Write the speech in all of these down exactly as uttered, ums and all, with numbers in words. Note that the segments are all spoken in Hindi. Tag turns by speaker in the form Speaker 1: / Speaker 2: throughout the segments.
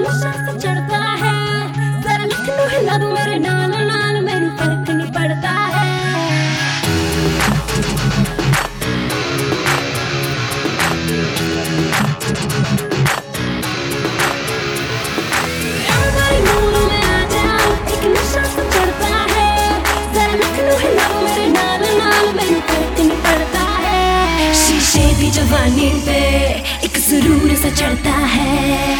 Speaker 1: नशा सा चढ़ता है, जरा लखनऊ हिला दूं मेरे नाल नाल, मैनू फर्क नहीं पड़ता है। हमारे नूरों में आ जाओ, एक नशा सा चढ़ता है, जरा लखनऊ हिला दूं मेरे नाल नाल, मैनू फर्क नहीं पड़ता है। शीशे दी जवानी पे एक सुरूर सा चढ़ता है।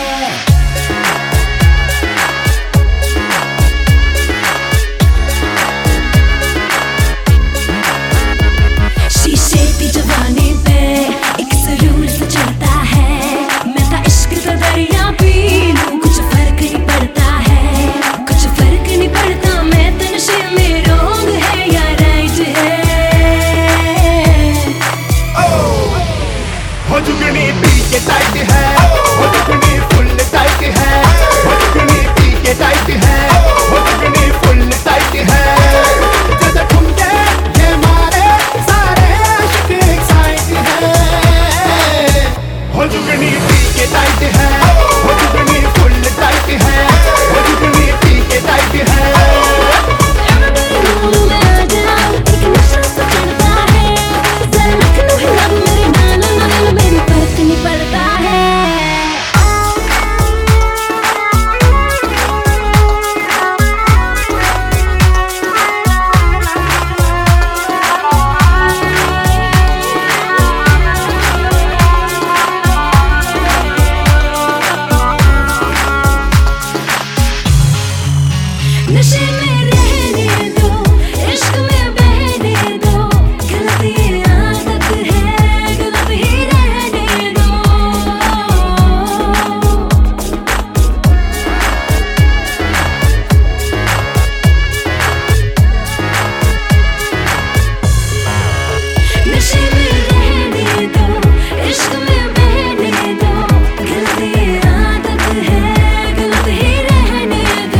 Speaker 1: नशे में रहने दो, इश्क में बहने दो, गलत ये आदत है, गलत ही रहने दो। नशे में रहने दो, इश्क में बहने दो, गलत ये आदत है, गलत ही रहने दो।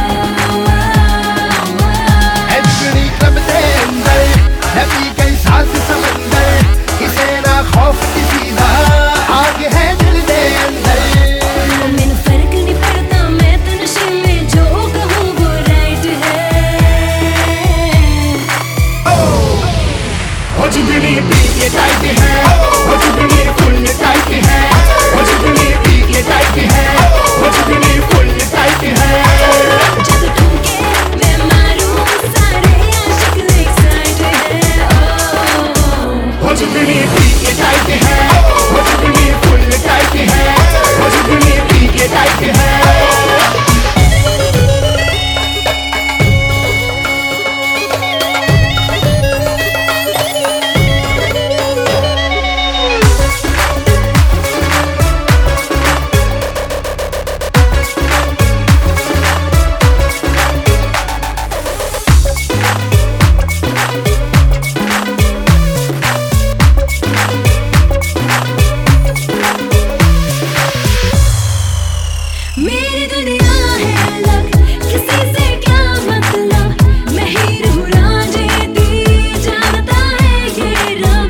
Speaker 1: मेरी दुनिया है अलग, किसी से क्या मतलब, मैं हीर हूँ राजेती, जानता है ये रब।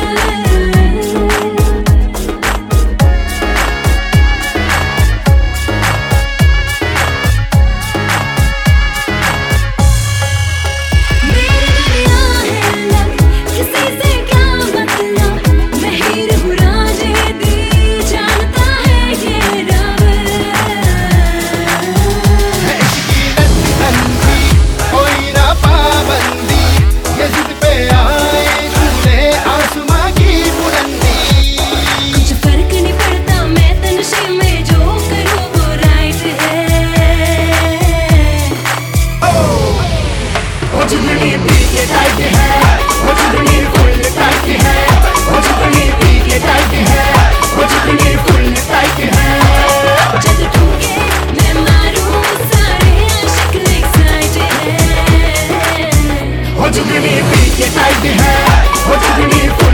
Speaker 1: मेरी दुनिया है अलग, किसी से क्या मतलब, मैं हीर हूँ राजेती, जानता है ये रब।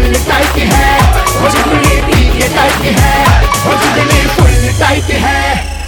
Speaker 1: टाइट है।